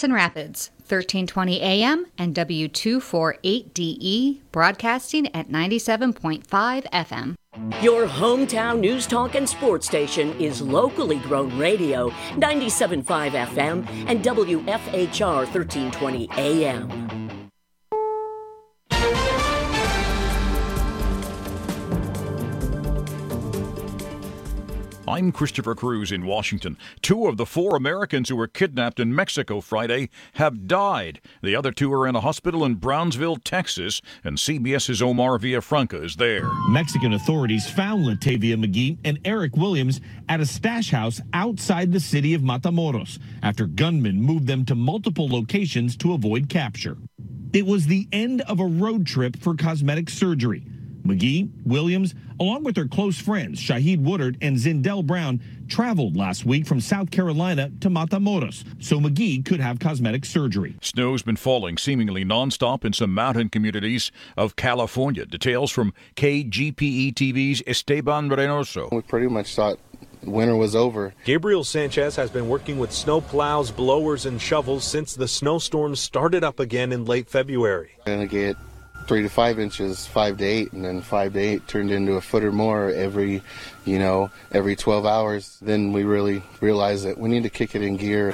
Watson Rapids, 1320 AM and W248DE, broadcasting at 97.5 FM. Your hometown news, talk, and sports station is locally grown radio, 97.5 FM and WFHR 1320 AM. I'm Christopher Cruz in Washington. 2 of the 4 Americans who were kidnapped in Mexico Friday have died. The other 2 are in a hospital in Brownsville, Texas, and CBS's Omar Villafranca is there. Mexican authorities found Latavia McGee and Eric Williams at a stash house outside the city of Matamoros after gunmen moved them to multiple locations to avoid capture. It was the end of a road trip for cosmetic surgery. McGee, Williams, along with their close friends Shahid Woodard and Zindell Brown, traveled last week from South Carolina to Matamoros so McGee could have cosmetic surgery. Snow's been falling seemingly nonstop in some mountain communities of California. Details from KGPE TV's Esteban Reynoso. We pretty much thought winter was over. Gabriel Sanchez has been working with snow plows, blowers, and shovels since the snowstorm started up again in late February. Gonna get 3 to 5 inches, 5 to 8, and then 5 to 8 turned into a foot or more every 12 hours. Then we really realized that we need to kick it in gear.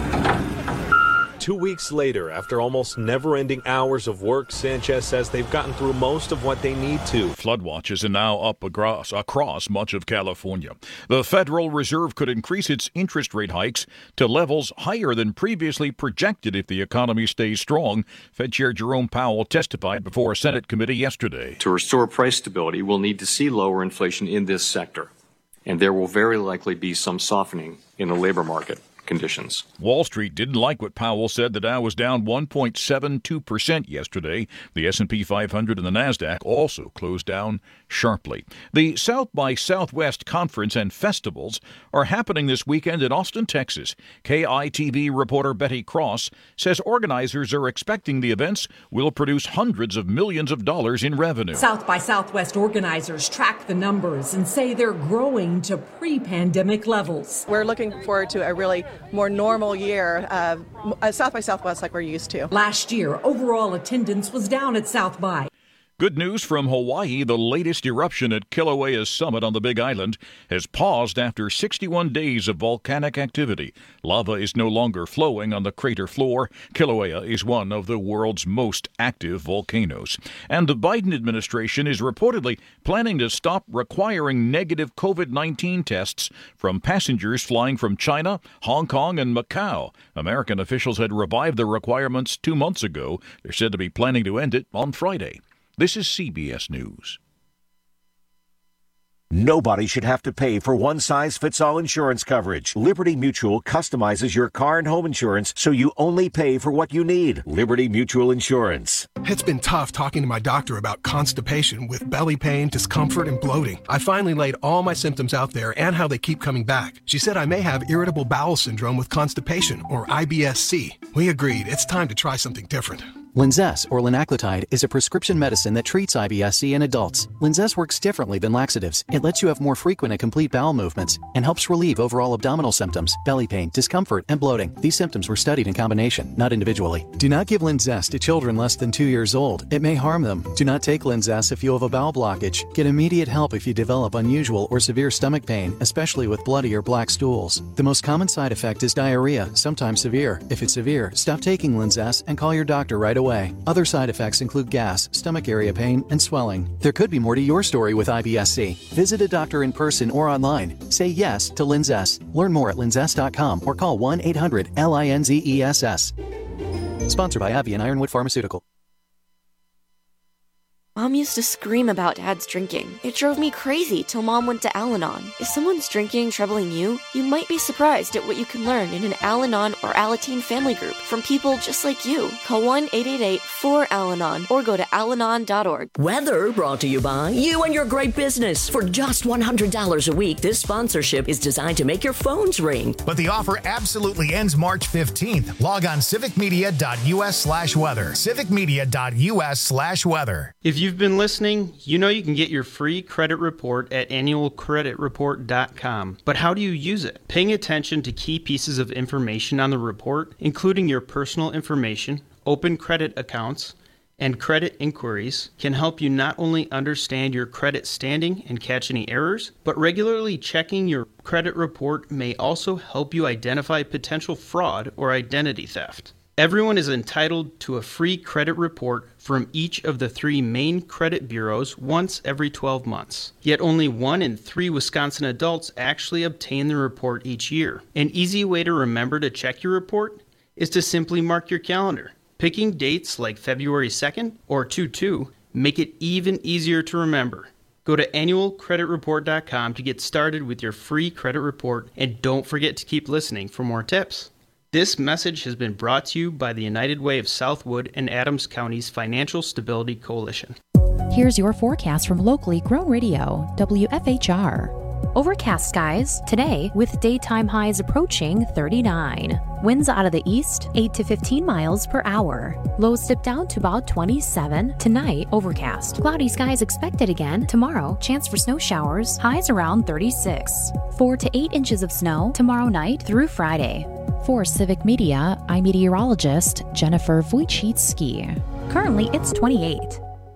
2 weeks later, after almost never-ending hours of work, Sanchez says they've gotten through most of what they need to. Flood watches are now up across much of California. The Federal Reserve could increase its interest rate hikes to levels higher than previously projected if the economy stays strong. Fed Chair Jerome Powell testified before a Senate committee yesterday. To restore price stability, we'll need to see lower inflation in this sector, and there will very likely be some softening in the labor market conditions. Wall Street didn't like what Powell said. The Dow was down 1.72% yesterday. The S&P 500 and the NASDAQ also closed down sharply. The South by Southwest Conference and Festivals are happening this weekend in Austin, Texas. KITV reporter Betty Cross says organizers are expecting the events will produce hundreds of millions of dollars in revenue. South by Southwest organizers track the numbers and say they're growing to pre-pandemic levels. We're looking forward to a really more normal year, South by Southwest like we're used to. Last year, overall attendance was down at South by. Good news from Hawaii. The latest eruption at Kilauea's summit on the Big Island has paused after 61 days of volcanic activity. Lava is no longer flowing on the crater floor. Kilauea is one of the world's most active volcanoes. And the Biden administration is reportedly planning to stop requiring negative COVID-19 tests from passengers flying from China, Hong Kong, and Macau. American officials had revived the requirements 2 months ago. They're said to be planning to end it on Friday. This is CBS News. Nobody should have to pay for one-size-fits-all insurance coverage. Liberty Mutual customizes your car and home insurance so you only pay for what you need. Liberty Mutual Insurance. It's been tough talking to my doctor about constipation with belly pain, discomfort, and bloating. I finally laid all my symptoms out there and how they keep coming back. She said I may have irritable bowel syndrome with constipation, or IBS-C. We agreed it's time to try something different. Linzess, or linaclotide, is a prescription medicine that treats IBS-C in adults. Linzess works differently than laxatives. It lets you have more frequent and complete bowel movements and helps relieve overall abdominal symptoms, belly pain, discomfort, and bloating. These symptoms were studied in combination, not individually. Do not give Linzess to children less than 2 years old. It may harm them. Do not take Linzess if you have a bowel blockage. Get immediate help if you develop unusual or severe stomach pain, especially with bloody or black stools. The most common side effect is diarrhea, sometimes severe. If it's severe, stop taking Linzess and call your doctor right away. Other side effects include gas, stomach area pain, and swelling. There could be more to your story with IBS-C. Visit a doctor in person or online. Say yes to Linzess. Learn more at linzess.com or call 1-800-LINZESS. Sponsored by AbbVie and Ironwood Pharmaceutical. Mom used to scream about Dad's drinking. It drove me crazy till Mom went to Al-Anon. If someone's drinking troubling you, you might be surprised at what you can learn in an Al-Anon or Alateen family group from people just like you. Call 1-888-4-AL-ANON or go to alanon.org. Weather brought to you by you and your great business. For just $100 a week, this sponsorship is designed to make your phones ring. But the offer absolutely ends March 15th. Log on civicmedia.us/weather. civicmedia.us/weather. If you've been listening, you know you can get your free credit report at annualcreditreport.com. But how do you use it? Paying attention to key pieces of information on the report, including your personal information, open credit accounts, and credit inquiries, can help you not only understand your credit standing and catch any errors, but regularly checking your credit report may also help you identify potential fraud or identity theft. Everyone is entitled to a free credit report from each of the 3 main credit bureaus once every 12 months. Yet only 1 in 3 Wisconsin adults actually obtain the report each year. An easy way to remember to check your report is to simply mark your calendar. Picking dates like February 2nd or 2/2 make it even easier to remember. Go to annualcreditreport.com to get started with your free credit report, and don't forget to keep listening for more tips. This message has been brought to you by the United Way of Southwood and Adams County's Financial Stability Coalition. Here's your forecast from locally grown radio, WFHR. Overcast skies today with daytime highs approaching 39. Winds out of the east, 8 to 15 miles per hour. Lows dip down to about 27. Tonight, overcast. Cloudy skies expected again. Tomorrow, chance for snow showers. Highs around 36. 4 to 8 inches of snow tomorrow night through Friday. For Civic Media, I'm meteorologist Jennifer Wojcicki. Currently, it's 28.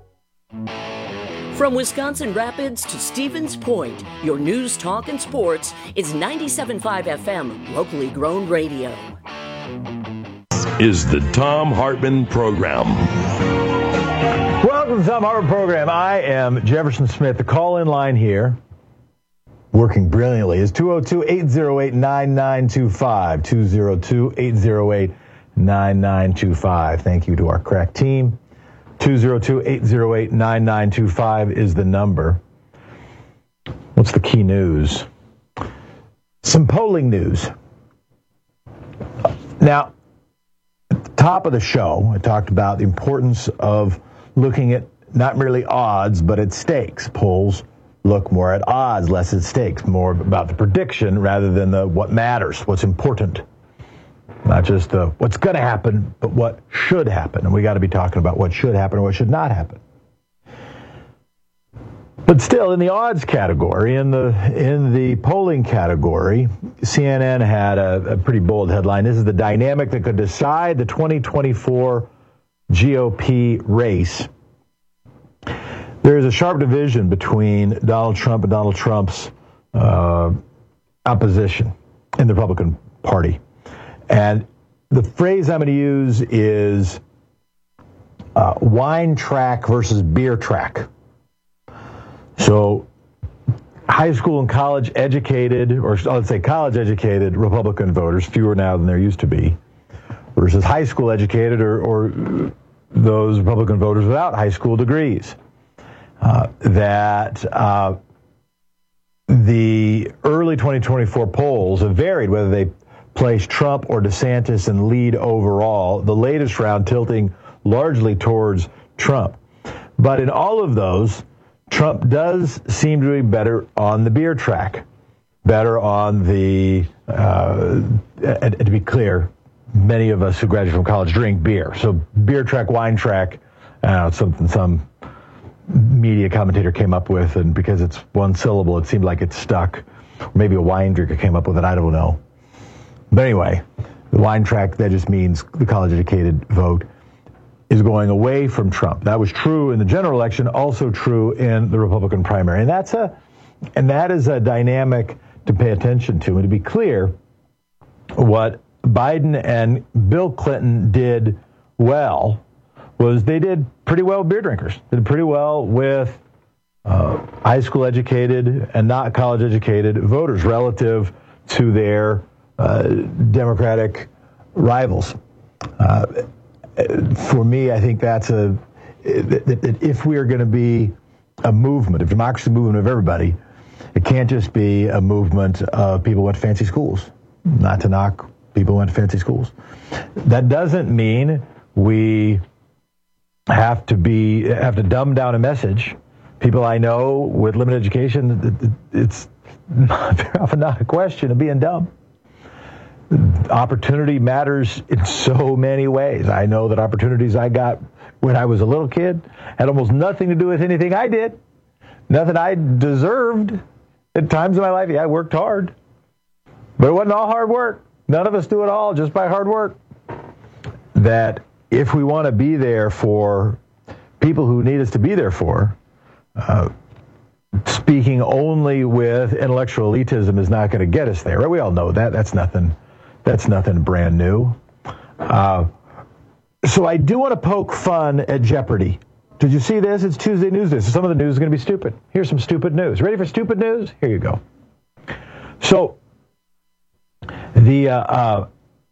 From Wisconsin Rapids to Stevens Point, your news, talk, and sports is 97.5 FM, locally grown radio. This is the Thom Hartmann Program. Welcome to the Thom Hartmann Program. I am Jefferson Smith. The call-in line here, working brilliantly, is 202-808-9925. 202-808-9925. Thank you to our crack team. 202-808-9925 is the number. What's the key news? Some polling news. Now, at the top of the show, I talked about the importance of looking at not merely odds, but at stakes. Polls look more at odds, less at stakes, more about the prediction rather than the what matters, what's important. Not just what's going to happen, but what should happen. And we got to be talking about what should happen or what should not happen. But still, in the odds category, in the polling category, CNN had a pretty bold headline. This is the dynamic that could decide the 2024 GOP race. There is a sharp division between Donald Trump and Donald Trump's opposition in the Republican Party. And the phrase I'm going to use is wine track versus beer track. So high school and college educated, or let's say college educated Republican voters, fewer now than there used to be, versus high school educated or those Republican voters without high school degrees. The early 2024 polls have varied whether they place Trump or DeSantis in lead overall, the latest round tilting largely towards Trump. But in all of those, Trump does seem to be better on the beer track, better on the, and to be clear, many of us who graduate from college drink beer. So beer track, wine track, something some media commentator came up with, and because it's one syllable, it seemed like it stuck. Or maybe a wine drinker came up with it, I don't know. But anyway, the wine track, that just means the college-educated vote is going away from Trump. That was true in the general election, also true in the Republican primary. And that is a dynamic to pay attention to. And to be clear, what Biden and Bill Clinton did well was they did pretty well with beer drinkers. They did pretty well with high school educated and not college educated voters relative to their Democratic rivals. For me, I think that's that if we are going to be a movement, a democracy movement of everybody, it can't just be a movement of people who went to fancy schools. Not to knock people who went to fancy schools. That doesn't mean we have to dumb down a message. People I know with limited education, it's very often not a question of being dumb. Opportunity matters in so many ways. I know that opportunities I got when I was a little kid had almost nothing to do with anything I did, nothing I deserved. At times in my life, yeah, I worked hard, but it wasn't all hard work. None of us do it all just by hard work. That if we want to be there for people who need us to be there for, speaking only with intellectual elitism is not going to get us there. Right? We all know that. That's nothing brand new. So I do want to poke fun at Jeopardy. Did you see this? It's Tuesday News Day, so some of the news is going to be stupid. Here's some stupid news. Ready for stupid news? Here you go. So the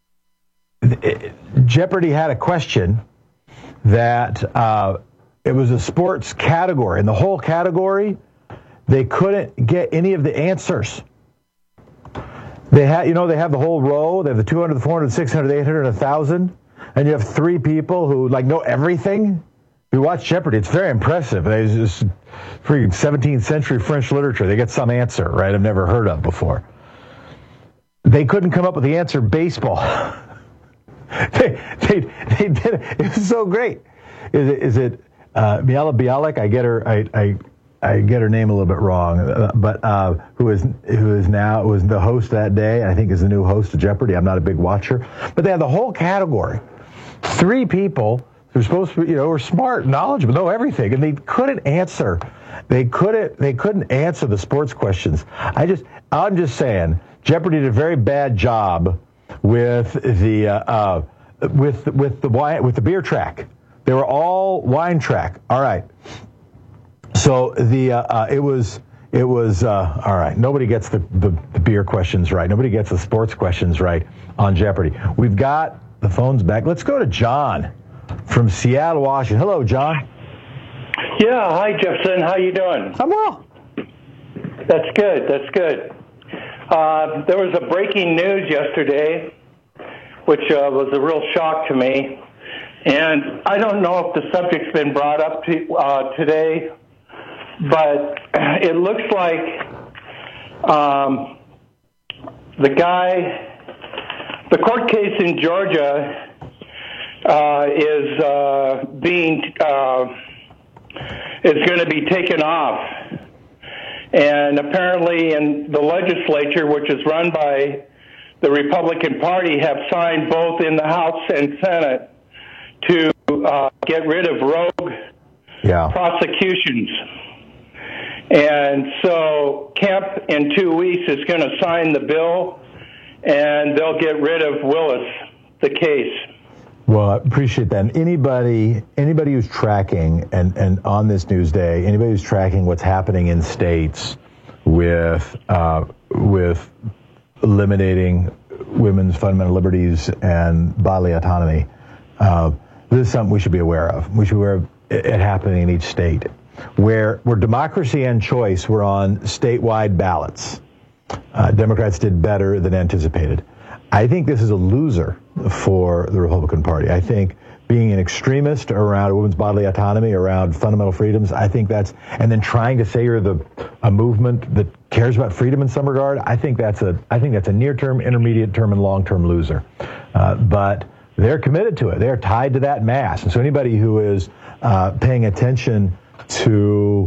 Jeopardy had a question that it was a sports category, and the whole category, they couldn't get any of the answers. They have the whole row. They have the 200, the 400, 600, 800, 1,000, and you have three people who know everything. If you watch Jeopardy, it's very impressive. It's just freaking 17th century French literature. They get some answer, right, I've never heard of before. They couldn't come up with the answer baseball. They did it. It was so great. Is it Miala Bialik? I get her name a little bit wrong, but who is now was the host that day. I think is the new host of Jeopardy. I'm not a big watcher, but they had the whole category. Three people who were supposed to be, were smart, knowledgeable, know everything, and they couldn't answer. They couldn't answer the sports questions. I'm just saying, Jeopardy did a very bad job with the beer track. They were all wine track. All right. So it was all right. Nobody gets the beer questions right. Nobody gets the sports questions right on Jeopardy. We've got the phones back. Let's go to John from Seattle, Washington. Hello, John. Yeah. Hi, Jefferson. How you doing? I'm well. That's good. That's good. There was a breaking news yesterday, which was a real shock to me. And I don't know if the subject's been brought up today, but it looks like the court case in Georgia is going to be taken off. And apparently in the legislature, which is run by the Republican Party, have signed both in the House and Senate to get rid of rogue prosecutions. And so Kemp in 2 weeks is going to sign the bill, and they'll get rid of Willis, the case. Well, I appreciate that. Anybody who's tracking, and on this news day, anybody who's tracking what's happening in states with eliminating women's fundamental liberties and bodily autonomy, this is something we should be aware of. We should be aware of it happening in each state. Where democracy and choice were on statewide ballots, Democrats did better than anticipated. I think this is a loser for the Republican Party. I think being an extremist around women's bodily autonomy, around fundamental freedoms, I think and then trying to say you're a movement that cares about freedom in some regard, I think that's a near-term, intermediate-term, and long-term loser. But they're committed to it. They're tied to that mass. And so anybody who is paying attention to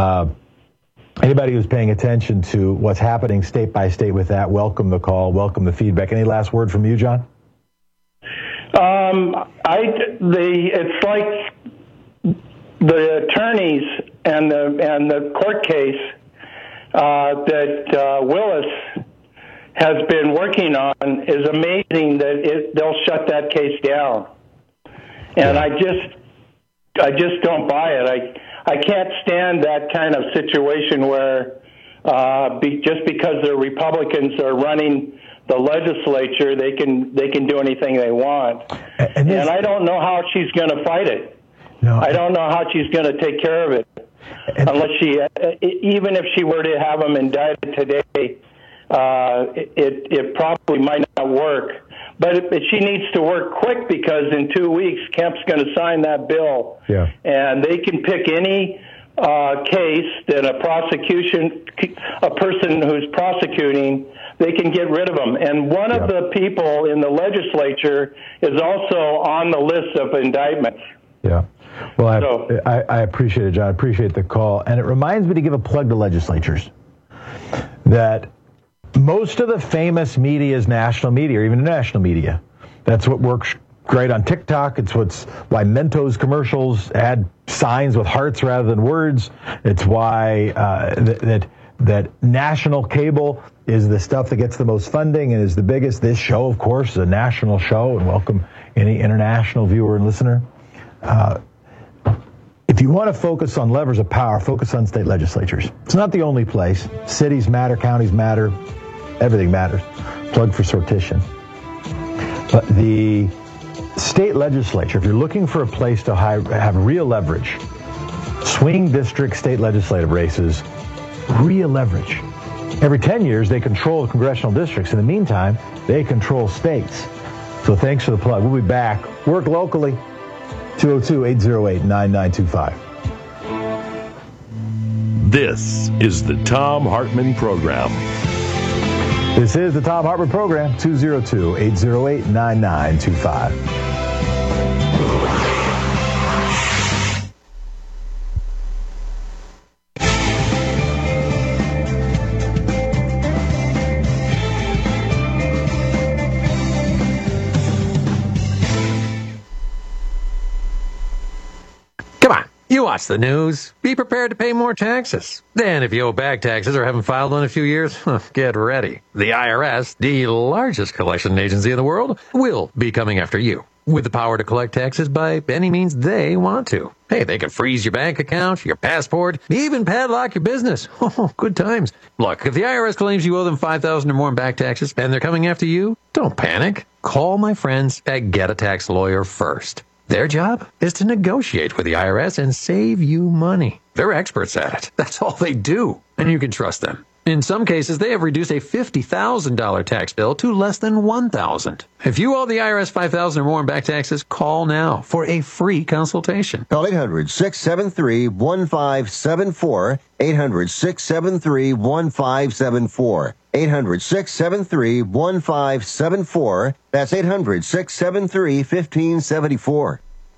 what's happening state by state with that, welcome the call, welcome the feedback. Any last word from you, John? It's like the attorneys and the court case that Willis has been working on is amazing that they'll shut that case down. And I just don't buy it. I can't stand that kind of situation where just because the Republicans are running the legislature, they can do anything they want. And I don't know how she's going to fight it. No, I don't know how she's going to take care of it. Unless even if she were to have them indicted today, it probably might not work. But she needs to work quick because in 2 weeks, Kemp's going to sign that bill. Yeah. And they can pick any case that a person who's prosecuting, they can get rid of them. And one of the people in the legislature is also on the list of indictments. Yeah. Well, I appreciate it, John. I appreciate the call. And it reminds me to give a plug to legislatures that most of the famous media is national media, or even international media. That's what works great on TikTok. It's why Mentos commercials add signs with hearts rather than words. It's why that national cable is the stuff that gets the most funding and is the biggest. This show, of course, is a national show, and welcome any international viewer and listener. If you want to focus on levers of power, focus on state legislatures. It's not the only place. Cities matter, counties matter, everything matters. Plug for Sortition. But the state legislature, if you're looking for a place to have real leverage, swing district state legislative races, real leverage. Every 10 years, they control the congressional districts. In the meantime, they control states. So thanks for the plug. We'll be back. Work locally. 202-808-9925. This is the Thom Hartmann Program. This is the Thom Hartmann Program, 202-808-9925. You watch the news. Be prepared to pay more taxes. Then, if you owe back taxes or haven't filed in a few years, get ready. The IRS, the largest collection agency in the world, will be coming after you with the power to collect taxes by any means they want to. Hey, they can freeze your bank account, your passport, even padlock your business. Oh, good times. Look, if the IRS claims you owe them $5,000 or more in back taxes and they're coming after you, don't panic. Call my friends at Get a Tax Lawyer first. Their job is to negotiate with the IRS and save you money. They're experts at it. That's all they do, and you can trust them. In some cases, they have reduced a $50,000 tax bill to less than $1,000. If you owe the IRS $5,000 or more in back taxes, call now for a free consultation. Call 800-673-1574, 800-673-1574. 800-673-1574. That's 800-673-1574.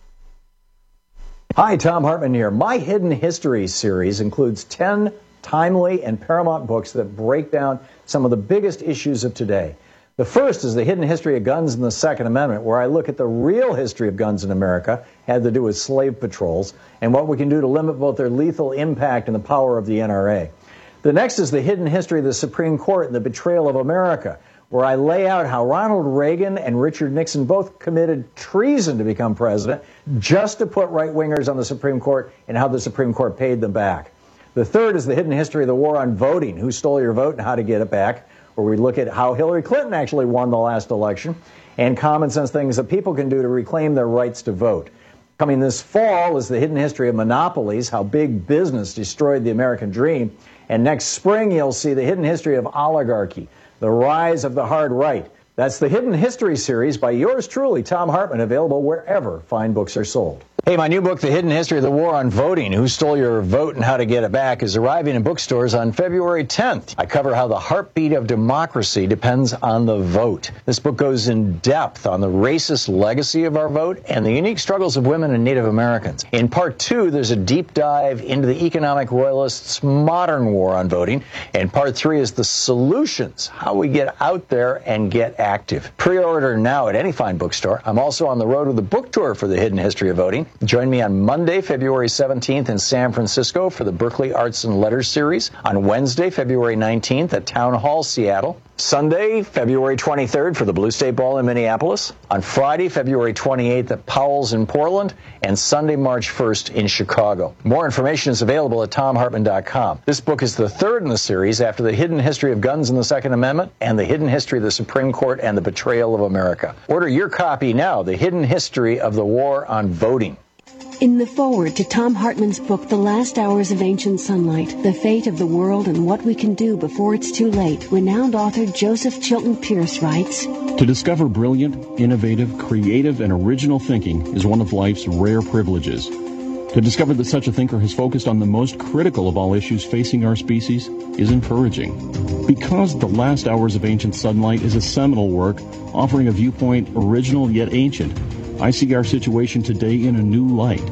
Hi, Thom Hartmann here. My Hidden History series includes 10 timely and paramount books that break down some of the biggest issues of today. The first is The Hidden History of Guns and the Second Amendment, where I look at the real history of guns in America, had to do with slave patrols, and what we can do to limit both their lethal impact and the power of the NRA. The next is The Hidden History of the Supreme Court and the Betrayal of America, where I lay out how Ronald Reagan and Richard Nixon both committed treason to become president just to put right-wingers on the Supreme Court and how the Supreme Court paid them back. The third is The Hidden History of the War on Voting, who stole your vote and how to get it back, where we look at how Hillary Clinton actually won the last election and common sense things that people can do to reclaim their rights to vote. Coming this fall is The Hidden History of Monopolies, how big business destroyed the American dream. And next spring, you'll see The Hidden History of Oligarchy, the rise of the hard right. That's the Hidden History series by yours truly, Thom Hartmann, available wherever fine books are sold. Hey, my new book, The Hidden History of the War on Voting, Who Stole Your Vote and How to Get It Back, is arriving in bookstores on February 10th. I cover how the heartbeat of democracy depends on the vote. This book goes in depth on the racist legacy of our vote and the unique struggles of women and Native Americans. In part 2, there's a deep dive into the economic royalists' modern war on voting. And part 3 is the solutions, how we get out there and get active. Pre-order now at any fine bookstore. I'm also on the road with a book tour for The Hidden History of Voting. Join me on Monday, February 17th in San Francisco for the Berkeley Arts and Letters series. On Wednesday, February 19th at Town Hall, Seattle. Sunday, February 23rd for the Blue State Ball in Minneapolis. On Friday, February 28th at Powell's in Portland. And Sunday, March 1st in Chicago. More information is available at ThomHartmann.com. This book is the third in the series after The Hidden History of Guns and the Second Amendment and The Hidden History of the Supreme Court and the Betrayal of America. Order your copy now, The Hidden History of the War on Voting. In the foreword to Thom Hartmann's book, The Last Hours of Ancient Sunlight, The Fate of the World and What We Can Do Before It's Too Late, renowned author Joseph Chilton Pearce writes, To discover brilliant, innovative, creative, and original thinking is one of life's rare privileges. To discover that such a thinker has focused on the most critical of all issues facing our species is encouraging. Because The Last Hours of Ancient Sunlight is a seminal work offering a viewpoint original yet ancient, I see our situation today in a new light.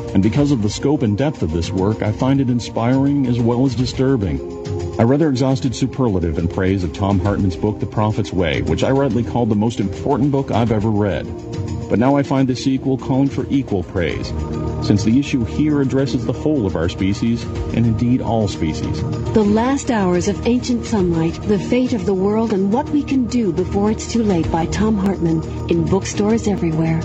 And because of the scope and depth of this work, I find it inspiring as well as disturbing. I rather exhausted superlative in praise of Thom Hartmann's book, The Prophet's Way, which I rightly called the most important book I've ever read. But now I find the sequel calling for equal praise, since the issue here addresses the whole of our species, and indeed all species. The Last Hours of Ancient Sunlight, The Fate of the World and What We Can Do Before It's Too Late by Thom Hartmann, in bookstores everywhere.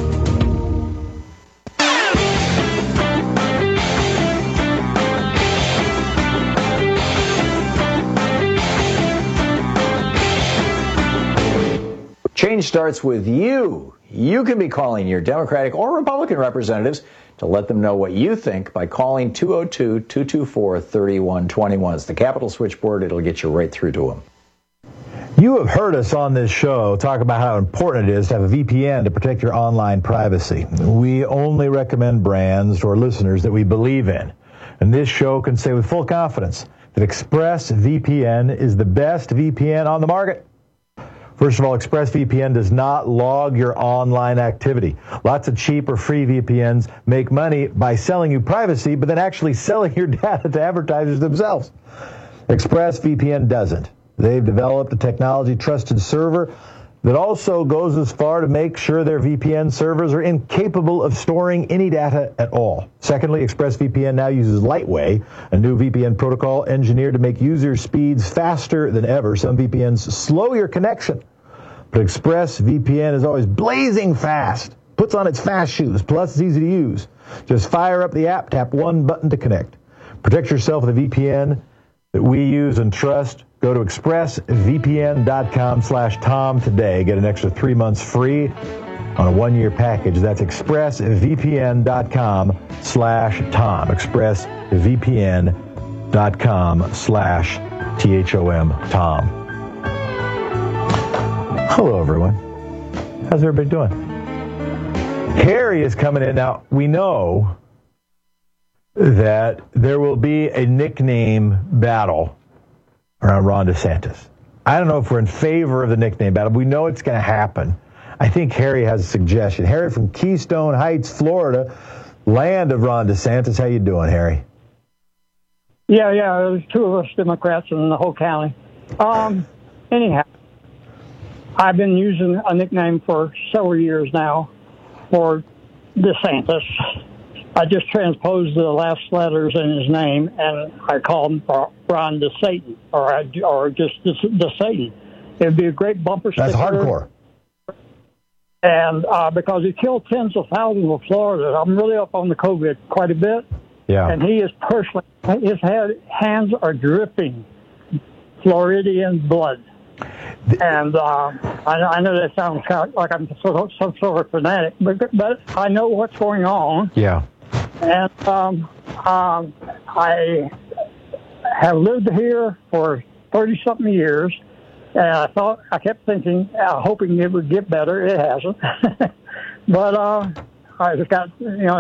Change starts with you. You can be calling your Democratic or Republican representatives to let them know what you think by calling 202-224-3121. It's the Capitol switchboard. It'll get you right through to them. You have heard us on this show talk about how important it is to have a VPN to protect your online privacy. We only recommend brands to our listeners that we believe in. And this show can say with full confidence that ExpressVPN is the best VPN on the market. First of all, ExpressVPN does not log your online activity. Lots of cheap or free VPNs make money by selling you privacy, but then actually selling your data to advertisers themselves. ExpressVPN doesn't. They've developed a technology-trusted server that also goes as far to make sure their VPN servers are incapable of storing any data at all. Secondly, ExpressVPN now uses Lightway, a new VPN protocol engineered to make user speeds faster than ever. Some VPNs slow your connection, but ExpressVPN is always blazing fast. Puts on its fast shoes, plus it's easy to use. Just fire up the app, tap one button to connect. Protect yourself with a VPN that we use and trust. Go to expressvpn.com/Tom today. Get an extra 3 months free on a 1-year package. That's expressvpn.com/Tom. expressvpn.com/THOM. Hello, everyone. How's everybody doing? Harry is coming in. Now, we know that there will be a nickname battle around Ron DeSantis. I don't know if we're in favor of the nickname battle. We know it's going to happen. I think Harry has a suggestion. Harry from Keystone Heights, Florida, land of Ron DeSantis. How you doing, Harry? Yeah, there's two of us Democrats in the whole county. Anyhow, I've been using a nickname for several years now for DeSantis. I just transposed the last letters in his name, and I called him Ron DeSatan, or just DeSatan. It'd be a great bumper sticker. That's hardcore. And because he killed tens of thousands of Florida, I'm really up on the COVID quite a bit. Yeah. And he is personally, his hands are dripping Floridian blood. And I know that sounds kind of like I'm some sort of fanatic, but I know what's going on. Yeah. And I have lived here for 30-something years, and I kept thinking, hoping it would get better. It hasn't. But I just got,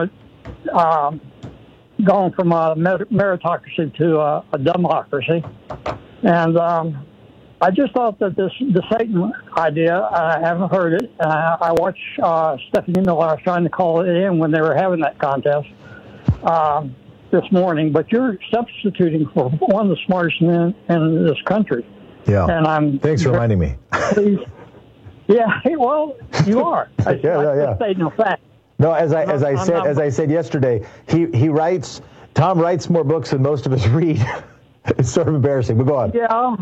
gone from a meritocracy to a democracy. And I just thought that the Satan idea, I haven't heard it. I watched Stephanie Miller. I was trying to call it in when they were having that contest this morning. But you're substituting for one of the smartest men in this country. Yeah. And thanks for reminding me. Yeah. Well, you are. Yeah. Stating a fact. No, as I said yesterday, Tom writes more books than most of us read. It's sort of embarrassing, but go on.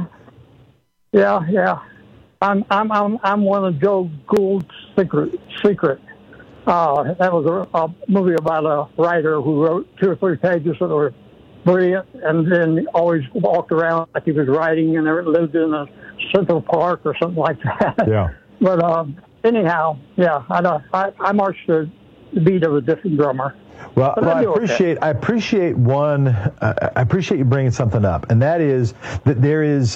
Yeah. I'm one of Joe Gould's secret. That was a movie about a writer who wrote 2 or 3 pages that were brilliant, and then always walked around like he was writing and lived in a Central Park or something like that. Yeah. But anyhow, yeah, I marched to the beat of a different drummer. Well, I appreciate you bringing something up, and that is that there is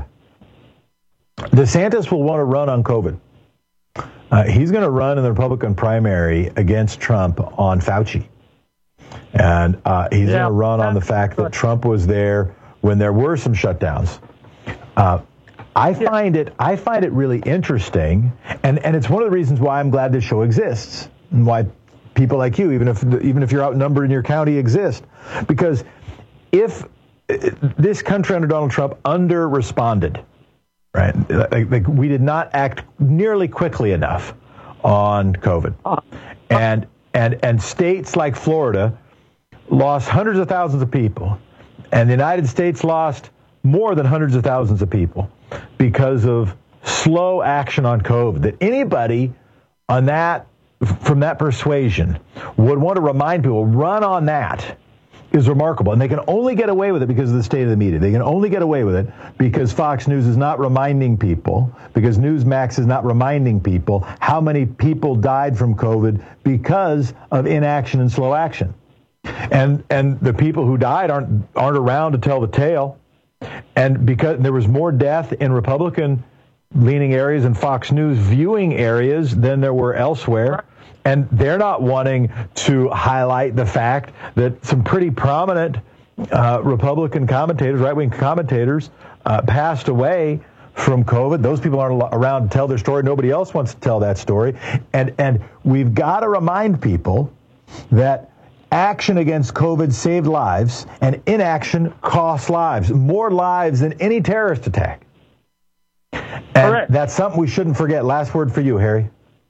DeSantis will want to run on COVID. He's going to run in the Republican primary against Trump on Fauci, and he's going to run on the fact that Trump was there when there were some shutdowns. I find it really interesting, and it's one of the reasons why I'm glad this show exists and why people like you, even if you're outnumbered in your county, exist. Because if this country under Donald Trump under-responded, right? Like we did not act nearly quickly enough on COVID. And states like Florida lost hundreds of thousands of people, and the United States lost more than hundreds of thousands of people because of slow action on COVID. That anybody on that, from that persuasion, would want to remind people, run on that, is remarkable. And they can only get away with it because of the state of the media. They can only get away with it because Fox News is not reminding people, because Newsmax is not reminding people how many people died from COVID because of inaction and slow action. And the people who died aren't around to tell the tale. And because there was more death in Republican-leaning areas and Fox News viewing areas than there were elsewhere. And they're not wanting to highlight the fact that some pretty prominent Republican commentators, right-wing commentators, passed away from COVID. Those people aren't around to tell their story. Nobody else wants to tell that story. And we've got to remind people that action against COVID saved lives, and inaction costs lives, more lives than any terrorist attack. And that's something we shouldn't forget. Last word for you, Harry.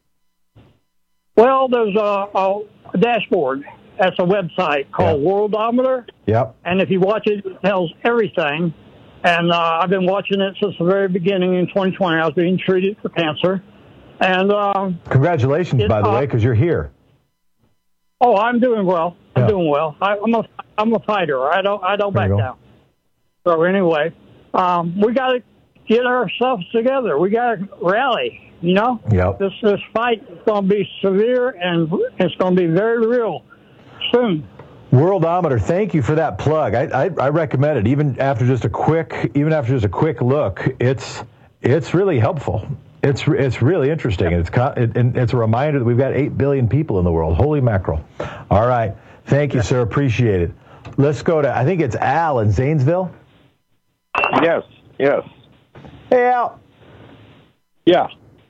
Well, there's a dashboard. That's a website called Worldometer. Yep. And if you watch it, it tells everything. And I've been watching it since the very beginning in 2020. I was being treated for cancer. And congratulations, by the way, because you're here. Oh, I'm doing well. I'm doing well. I'm a fighter. I don't back down. So anyway, we got to get ourselves together. We got to rally. You know, this fight is going to be severe, and it's going to be very real soon. Worldometer, thank you for that plug. I recommend it. Even after just a quick look, it's really helpful. It's really interesting, and it's a reminder that we've got 8 billion people in the world. Holy mackerel! All right, thank you, sir. Appreciate it. Let's go to, I think it's Al in Zanesville. Yes. Hey, Al. Yeah.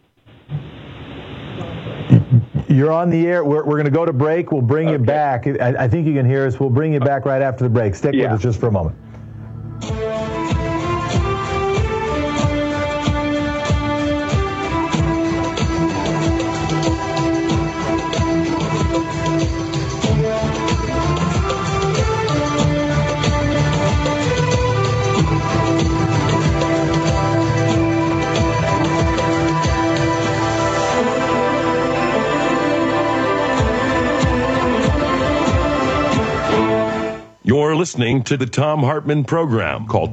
You're on the air. We're going to go to break. We'll bring you back. I think you can hear us. We'll bring you back right after the break. Stick with us just for a moment. You're listening to the Thom Hartmann Program. Call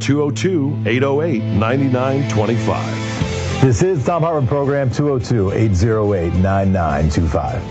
202-808-9925. This is Thom Hartmann Program, 202-808-9925.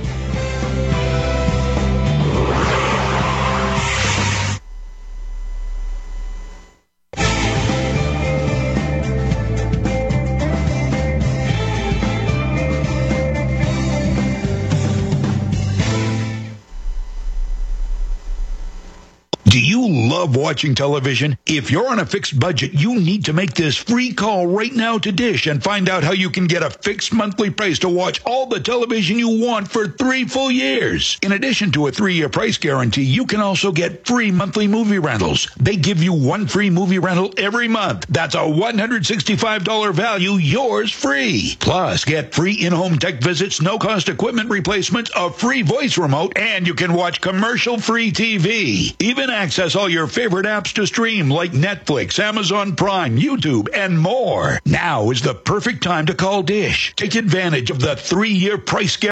Do you love watching television? If you're on a fixed budget, you need to make this free call right now to Dish and find out how you can get a fixed monthly price to watch all the television you want for 3 full years. In addition to a 3-year price guarantee, you can also get free monthly movie rentals. They give you 1 free movie rental every month. That's a $165 value, yours free. Plus, get free in-home tech visits, no-cost equipment replacements, a free voice remote, and you can watch commercial-free TV. Even access all your favorite apps to stream like Netflix, Amazon Prime, YouTube, and more. Now is the perfect time to call Dish. Take advantage of the 3-year price guarantee.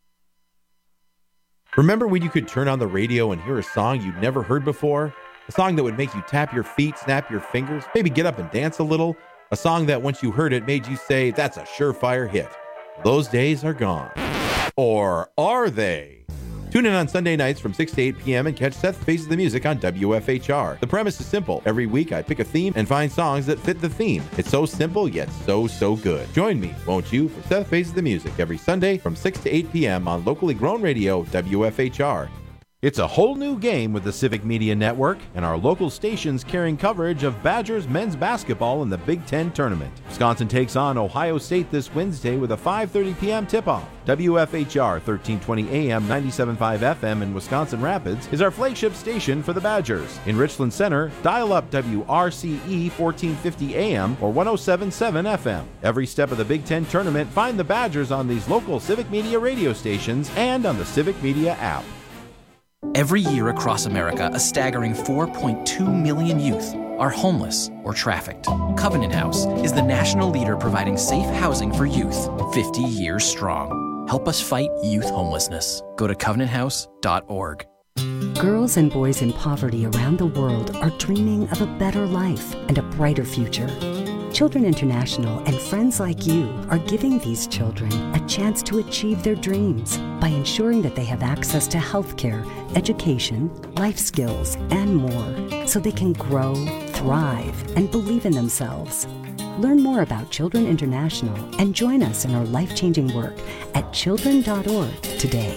Remember when you could turn on the radio and hear a song you'd never heard before? A song that would make you tap your feet, snap your fingers, maybe get up and dance a little? A song that once you heard it made you say, that's a surefire hit. Those days are gone. Or are they? Tune in on Sunday nights from 6 to 8 p.m. and catch Seth Faces the Music on WFHR. The premise is simple. Every week I pick a theme and find songs that fit the theme. It's so simple, yet so good. Join me, won't you, for Seth Faces the Music every Sunday from 6 to 8 p.m. on locally grown radio WFHR. It's a whole new game with the Civic Media Network and our local stations carrying coverage of Badgers men's basketball in the Big Ten tournament. Wisconsin takes on Ohio State this Wednesday with a 5:30 p.m. tip-off. WFHR 1320 AM 97.5 FM in Wisconsin Rapids is our flagship station for the Badgers. In Richland Center, dial up WRCE 1450 AM or 107.7 FM. Every step of the Big Ten tournament, find the Badgers on these local Civic Media radio stations and on the Civic Media app. Every year across America, a staggering 4.2 million youth are homeless or trafficked. Covenant House is the national leader providing safe housing for youth, 50 years strong. Help us fight youth homelessness. Go to covenanthouse.org. Girls and boys in poverty around the world are dreaming of a better life and a brighter future. Children International and friends like you are giving these children a chance to achieve their dreams by ensuring that they have access to healthcare, education, life skills, and more, so they can grow, thrive, and believe in themselves. Learn more about Children International and join us in our life-changing work at children.org today.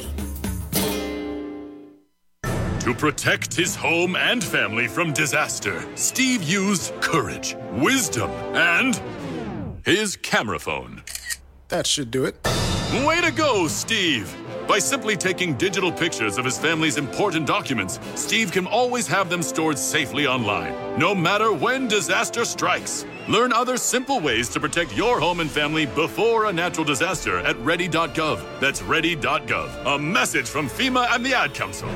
To protect his home and family from disaster, Steve used courage, wisdom, and his camera phone. That should do it. Way to go, Steve! By simply taking digital pictures of his family's important documents, Steve can always have them stored safely online, no matter when disaster strikes. Learn other simple ways to protect your home and family before a natural disaster at ready.gov. That's ready.gov. A message from FEMA and the Ad Council.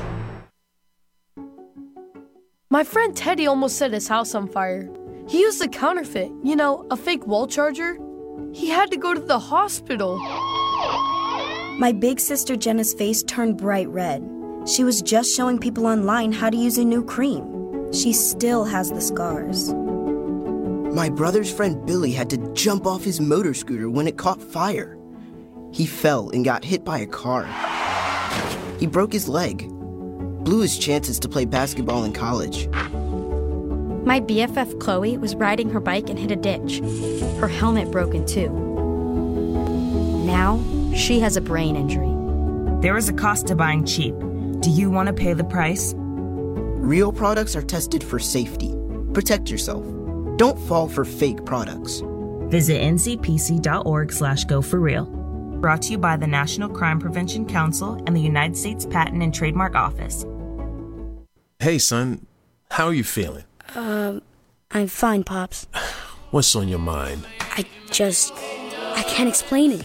My friend Teddy almost set his house on fire. He used a counterfeit, a fake wall charger. He had to go to the hospital. My big sister Jenna's face turned bright red. She was just showing people online how to use a new cream. She still has the scars. My brother's friend Billy had to jump off his motor scooter when it caught fire. He fell and got hit by a car. He broke his leg. Blew his chances to play basketball in college. My BFF Chloe was riding her bike and hit a ditch. Her helmet broke in two. Now, she has a brain injury. There is a cost to buying cheap. Do you want to pay the price? Real products are tested for safety. Protect yourself. Don't fall for fake products. Visit ncpc.org/go4real. Brought to you by the National Crime Prevention Council and the United States Patent and Trademark Office. Hey, son. How are you feeling? I'm fine, Pops. What's on your mind? I can't explain it.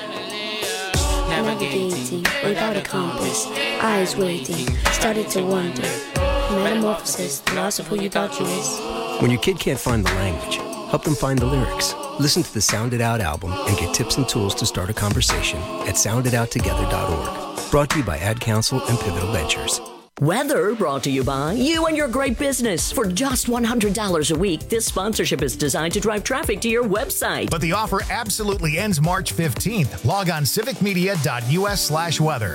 Navigating without a compass, eyes waiting, started to wonder. Metamorphosis, the loss of who you thought you was. When your kid can't find the language, help them find the lyrics. Listen to the Sound It Out album and get tips and tools to start a conversation at sounditouttogether.org. Brought to you by Ad Council and Pivotal Ventures. Weather brought to you by you and your great business. For just $100 a week, this sponsorship is designed to drive traffic to your website. But the offer absolutely ends March 15th. Log on civicmedia.us/weather.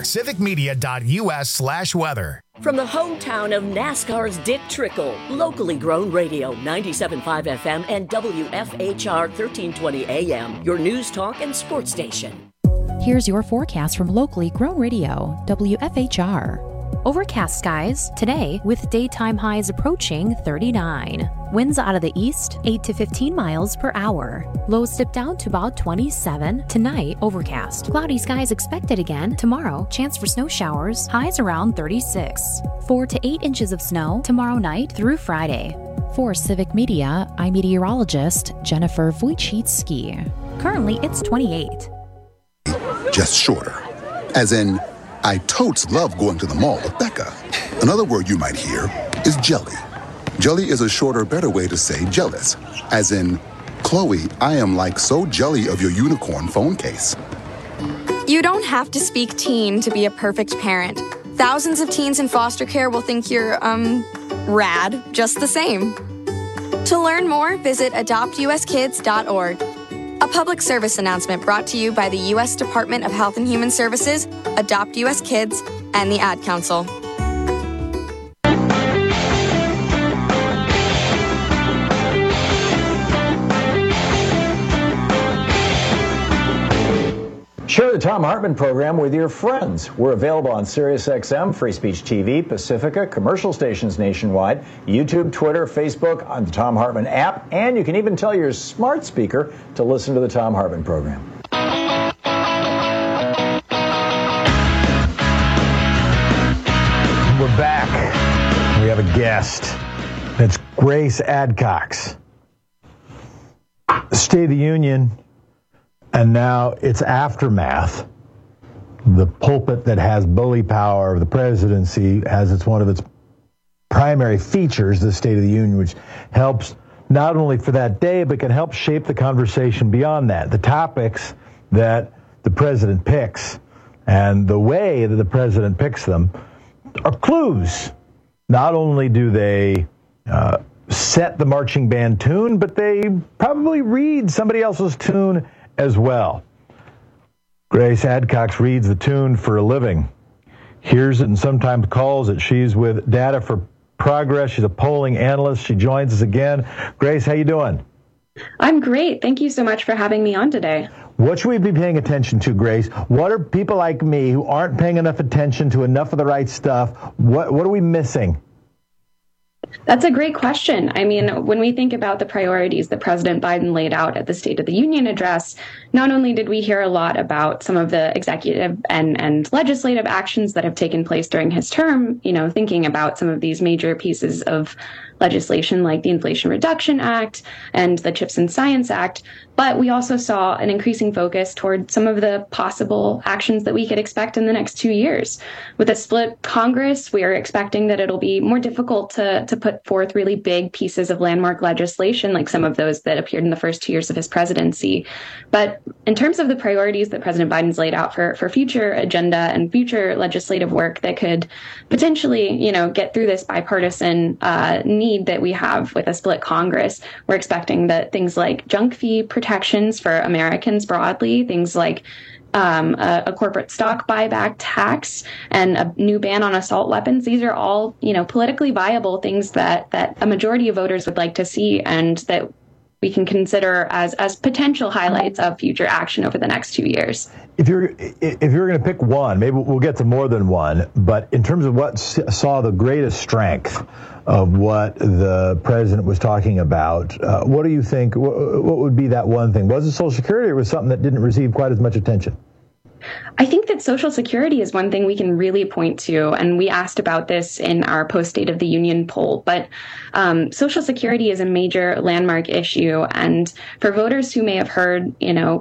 civicmedia.us/weather. From the hometown of NASCAR's Dick Trickle, locally grown radio, 97.5 FM and WFHR 1320 AM, your news, talk, and sports station. Here's your forecast from locally grown radio, WFHR. Overcast skies today with daytime highs approaching 39. Winds out of the east, 8 to 15 miles per hour. Lows dip down to about 27. Tonight, overcast. Cloudy skies expected again. Tomorrow, chance for snow showers. Highs around 36. 4 to 8 inches of snow tomorrow night through Friday. For Civic Media, I'm meteorologist Jennifer Wojcicki. Currently, it's 28. Just shorter. As in, I totes love going to the mall with Becca. Another word you might hear is jelly. Jelly is a shorter, better way to say jealous. As in, Chloe, I am like so jelly of your unicorn phone case. You don't have to speak teen to be a perfect parent. Thousands of teens in foster care will think you're, rad just the same. To learn more, visit adoptuskids.org. A public service announcement brought to you by the U.S. Department of Health and Human Services, Adopt U.S. Kids, and the Ad Council. Sure, the Thom Hartmann Program with your friends. We're available on SiriusXM, Free Speech TV, Pacifica, commercial stations nationwide, YouTube, Twitter, Facebook, on the Thom Hartmann app, and you can even tell your smart speaker to listen to the Thom Hartmann Program. We're back. We have a guest. It's Grace Adcox. State of the Union, and now its aftermath. The pulpit that has bully power of the presidency has one of its primary features, the State of the Union, which helps not only for that day, but can help shape the conversation beyond that. The topics that the president picks and the way that the president picks them are clues. Not only do they set the marching band tune, but they probably read somebody else's tune as well. Grace Adcox reads the tune for a living, hears it and sometimes calls it. She's with Data for Progress. She's a polling analyst. She joins us again. Grace, how you doing? I'm great. Thank you so much for having me on today. What should we be paying attention to, Grace? What are people like me who aren't paying enough attention to enough of the right stuff? What are we missing? That's a great question. I mean, when we think about the priorities that President Biden laid out at the State of the Union address, not only did we hear a lot about some of the executive and legislative actions that have taken place during his term, thinking about some of these major pieces of legislation like the Inflation Reduction Act and the CHIPS and Science Act, but we also saw an increasing focus toward some of the possible actions that we could expect in the next 2 years. With a split Congress, we are expecting that it'll be more difficult to put forth really big pieces of landmark legislation like some of those that appeared in the first 2 years of his presidency. But in terms of the priorities that President Biden's laid out for future agenda and future legislative work that could potentially, get through this bipartisan need that we have with a split Congress, we're expecting that things like junk fee protections for Americans broadly, things like a corporate stock buyback tax and a new ban on assault weapons. These are all, politically viable things that a majority of voters would like to see and that we can consider as potential highlights of future action over the next 2 years. If you're going to pick one, maybe we'll get to more than one, but in terms of what saw the greatest strength of what the president was talking about, what do you think, what would be that one thing? Was it Social Security or was it something that didn't receive quite as much attention? I think that Social Security is one thing we can really point to, and we asked about this in our post-State of the Union poll, but Social Security is a major landmark issue, and for voters who may have heard,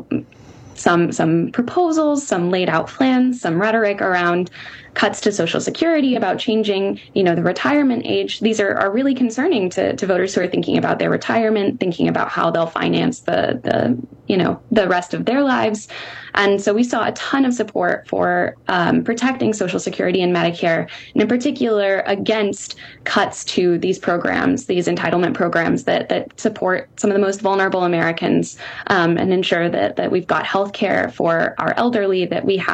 some proposals, some laid out plans, some rhetoric around cuts to Social Security, about changing, the retirement age. These are really concerning to voters who are thinking about their retirement, thinking about how they'll finance the rest of their lives. And so we saw a ton of support for protecting Social Security and Medicare, and in particular against cuts to these programs, these entitlement programs that support some of the most vulnerable Americans and ensure that we've got health care for our elderly, that we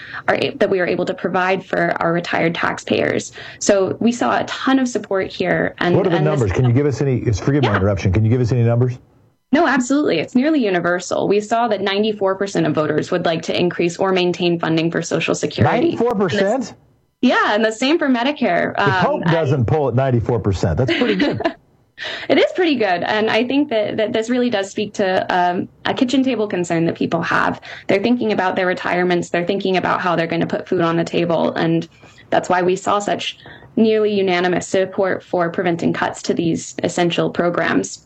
are able to provide for our retired taxpayers. So we saw a ton of support here. And what are the numbers? Can you give us any? Forgive my interruption. Can you give us any numbers? No, absolutely. It's nearly universal. We saw that 94% of voters would like to increase or maintain funding for Social Security. 94%? Yeah, and the same for Medicare. The Pope doesn't pull at 94%. That's pretty good. It is pretty good. And I think that this really does speak to a kitchen table concern that people have. They're thinking about their retirements. They're thinking about how they're going to put food on the table. And that's why we saw such nearly unanimous support for preventing cuts to these essential programs.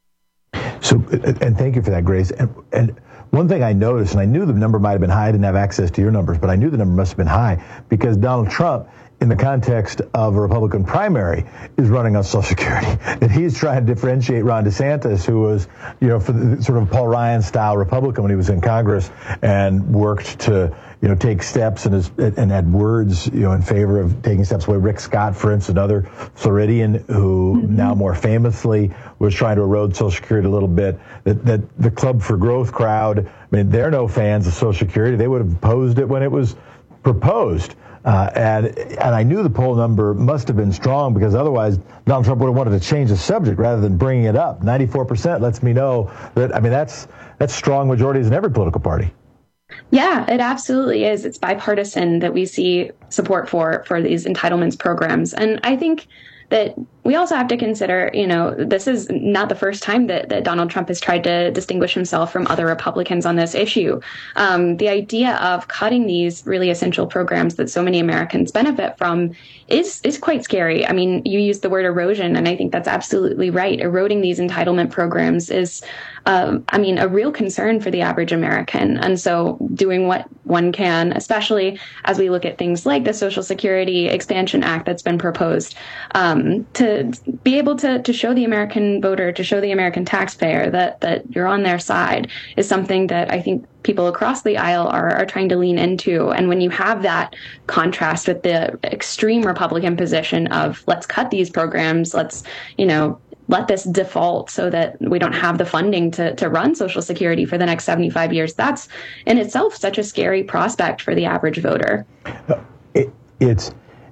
So, and thank you for that, Grace. And one thing I noticed, and I knew the number might have been high, I didn't have access to your numbers, but I knew the number must have been high because Donald Trump, in the context of a Republican primary, is running on Social Security. And he's trying to differentiate Ron DeSantis, who was, for the sort of Paul Ryan-style Republican when he was in Congress and worked to, take steps and had words, in favor of taking steps away. Rick Scott, for instance, another Floridian who now more famously was trying to erode Social Security a little bit. That the Club for Growth crowd, they're no fans of Social Security. They would have opposed it when it was proposed. And I knew the poll number must have been strong because otherwise Donald Trump would have wanted to change the subject rather than bringing it up. 94% lets me know that, that's strong majorities in every political party. Yeah, it absolutely is. It's bipartisan that we see support for these entitlements programs. And I think that we also have to consider, this is not the first time that Donald Trump has tried to distinguish himself from other Republicans on this issue. The idea of cutting these really essential programs that so many Americans benefit from is quite scary. I mean, you used the word erosion, and I think that's absolutely right. Eroding these entitlement programs is, a real concern for the average American. And so doing what one can, especially as we look at things like the Social Security Expansion Act that's been proposed, to be able to show the American voter, to show the American taxpayer that you're on their side is something that I think people across the aisle are trying to lean into. And when you have that contrast with the extreme Republican position of let's cut these programs, let's, let this default so that we don't have the funding to run Social Security for the next 75 years, that's in itself such a scary prospect for the average voter. It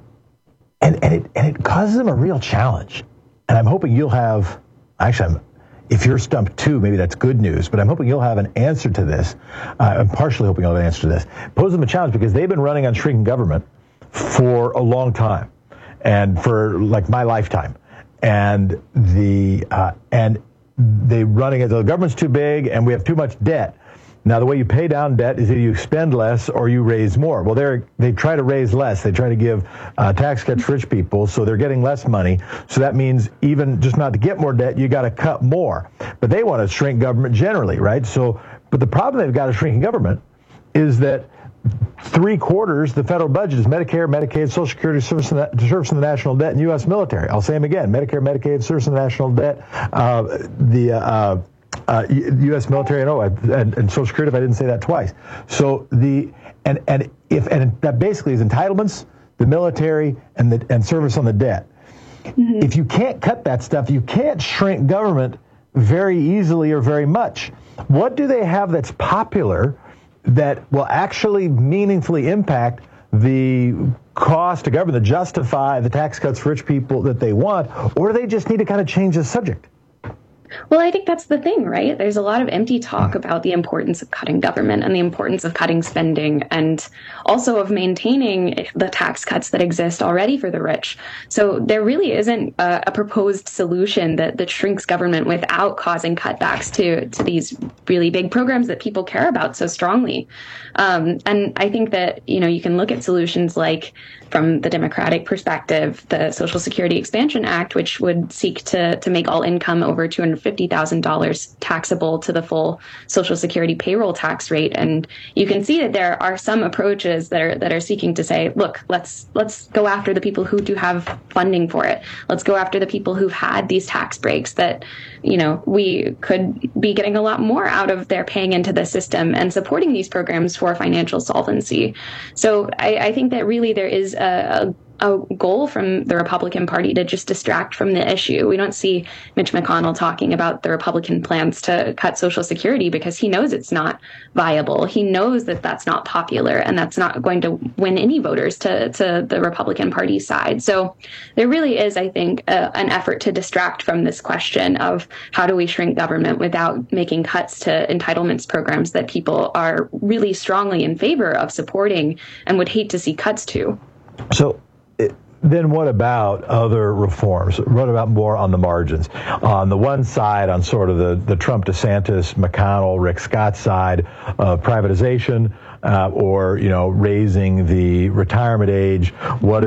causes them a real challenge. And I'm hoping you'll have, if you're stumped too, maybe that's good news, but I'm hoping you'll have an answer to this. I'm partially hoping I'll have an answer to this. Pose them a challenge because they've been running on shrinking government for a long time and for like my lifetime. And they running as the government's too big and we have too much debt. Now, the way you pay down debt is either you spend less or you raise more. Well, they try to raise less. They try to give tax cuts for rich people, so they're getting less money. So that means even just not to get more debt, you got to cut more. But they want to shrink government generally, right? So, but the problem they've got with shrinking government is that 3/4 the federal budget is Medicare, Medicaid, Social Security, servicing the national debt, and U.S. military. I'll say them again: Medicare, Medicaid, servicing the national debt, U.S. military, and Social Security. If I didn't say that twice, so that basically is entitlements, the military, and service on the debt. Mm-hmm. If you can't cut that stuff, you can't shrink government very easily or very much. What do they have that's popular that will actually meaningfully impact the cost to government to justify the tax cuts for rich people that they want, or do they just need to kind of change the subject? Well, I think that's the thing, right? There's a lot of empty talk about the importance of cutting government and the importance of cutting spending and also of maintaining the tax cuts that exist already for the rich. So there really isn't a proposed solution that shrinks government without causing cutbacks to these really big programs that people care about so strongly. And I think that, you can look at solutions like, from the Democratic perspective, the Social Security Expansion Act, which would seek to make all income over $250,000 taxable to the full Social Security payroll tax rate. And you can see that there are some approaches that are seeking to say, look, let's go after the people who do have funding for it. Let's go after the people who've had these tax breaks that, we could be getting a lot more out of their paying into the system and supporting these programs for financial solvency. So I think that really there is a goal from the Republican Party to just distract from the issue. We don't see Mitch McConnell talking about the Republican plans to cut Social Security because he knows it's not viable. He knows that that's not popular and that's not going to win any voters to the Republican Party side. So there really is, I think, an effort to distract from this question of how do we shrink government without making cuts to entitlements programs that people are really strongly in favor of supporting and would hate to see cuts to. So then what about other reforms? What about more on the margins? On the one side, on sort of the Trump, DeSantis, McConnell, Rick Scott side of privatization, or raising the retirement age. What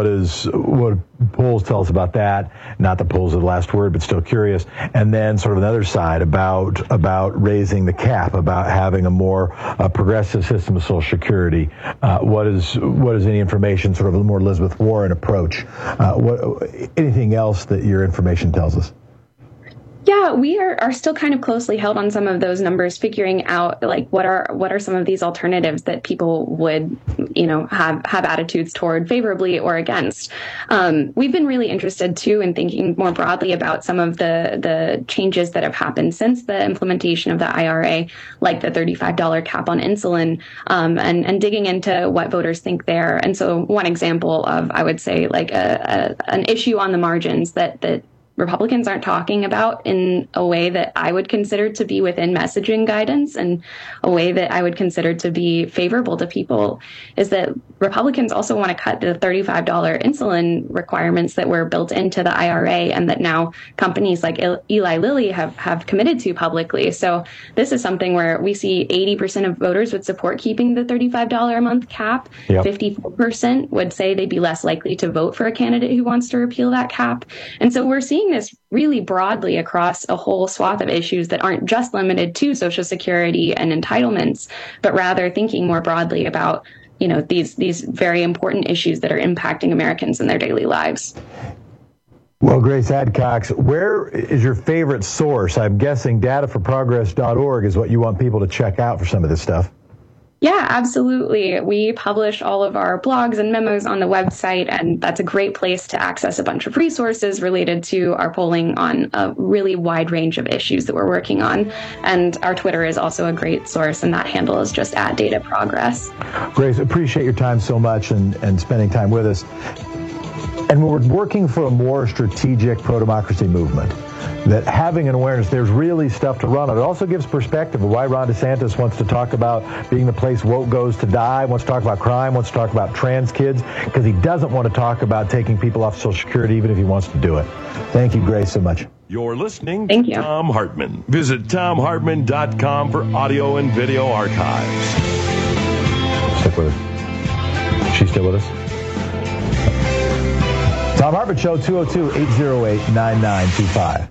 polls tell us about that? Not the polls are the last word, but still curious. And then sort of another side about raising the cap, about having a more progressive system of Social Security. What is any information, sort of a more Elizabeth Warren approach? Anything else that your information tells us? Yeah, we are still kind of closely held on some of those numbers, figuring out like what are some of these alternatives that people would, have attitudes toward favorably or against. We've been really interested too in thinking more broadly about some of the changes that have happened since the implementation of the IRA, like the $35 cap on insulin, and digging into what voters think there. And so one example of, I would say, like an issue on the margins that Republicans aren't talking about in a way that I would consider to be within messaging guidance and a way that I would consider to be favorable to people is that Republicans also want to cut the $35 insulin requirements that were built into the IRA and that now companies like Eli Lilly have committed to publicly. So this is something where we see 80% of voters would support keeping the $35 a month cap. Yep. 54% would say they'd be less likely to vote for a candidate who wants to repeal that cap. And so we're seeing this really broadly across a whole swath of issues that aren't just limited to Social Security and entitlements, but rather thinking more broadly about, you know, these very important issues that are impacting Americans in their daily lives. Well, Grace Adcox, where is your favorite source? I'm guessing dataforprogress.org is what you want people to check out for some of this stuff. Yeah, absolutely. We publish all of our blogs and memos on the website, and that's a great place to access a bunch of resources related to our polling on a really wide range of issues that we're working on. And our Twitter is also a great source, and that handle is just @DataProgress. Grace, appreciate your time so much and spending time with us. And we're working for a more strategic pro-democracy movement, that having an awareness, there's really stuff to run on. It also gives perspective of why Ron DeSantis wants to talk about being the place woke goes to die, wants to talk about crime, wants to talk about trans kids, because he doesn't want to talk about taking people off Social Security, even if he wants to do it. Thank you, Grace, so much. You're listening to Thom Hartmann. Visit ThomHartmann.com for audio and video archives. Stick with us. She's still with us? Thom Hartmann Show, 202-808-9925.